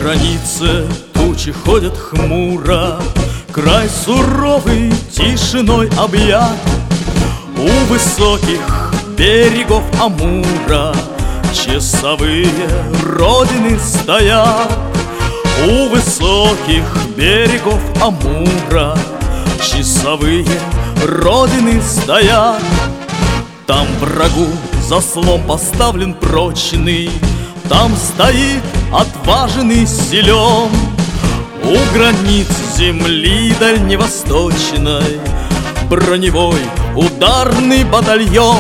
границе тучи ходят хмуро, край суровый тишиной объят. У высоких берегов Амура часовые родины стоят. У высоких берегов Амура часовые родины стоят. Там врагу заслон поставлен прочный, там стоит отважный силен. У границ земли дальневосточной броневой ударный батальон.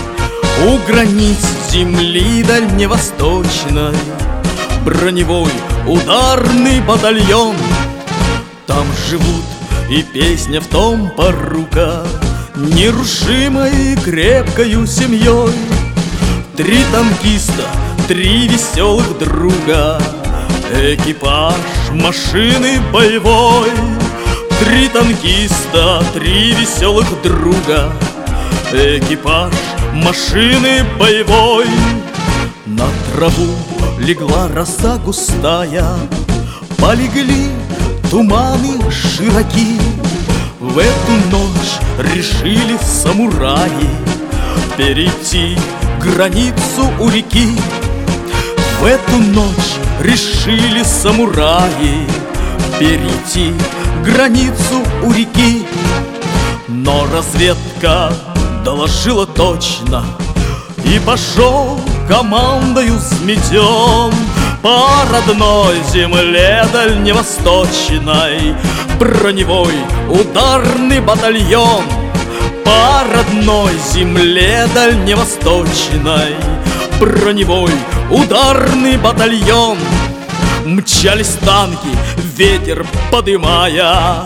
У границ земли дальневосточной броневой ударный батальон. Там живут, и песня в том порука, нерушимой крепкою семьей. 3 танкиста, 3 веселых друга, экипаж машины боевой. 3 танкиста, 3 веселых друга, экипаж машины боевой. На траву легла роса густая, полегли туманы широки. В эту ночь решили самураи перейти границу у реки. В эту ночь решили самураи перейти границу у реки. Но разведка доложила точно, и пошел командою сметен по родной земле дальневосточной броневой ударный батальон. По родной земле дальневосточной броневой ударный батальон. Мчались танки, ветер подымая,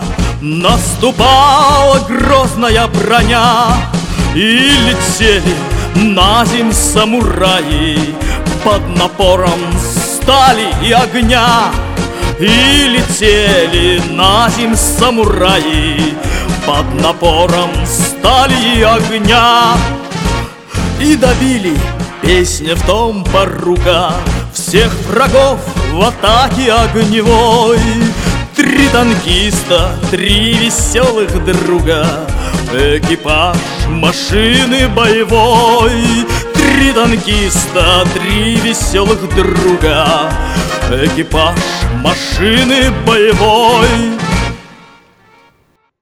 наступала грозная броня. И летели на земь самураи под напором стали и огня. И летели на земь самураи под напором стали и огня. И добили, песня в том порука, всех врагов в атаке огневой. 3 танкиста, 3 веселых друга, экипаж машины боевой. 3 танкиста, 3 веселых друга, экипаж машины боевой.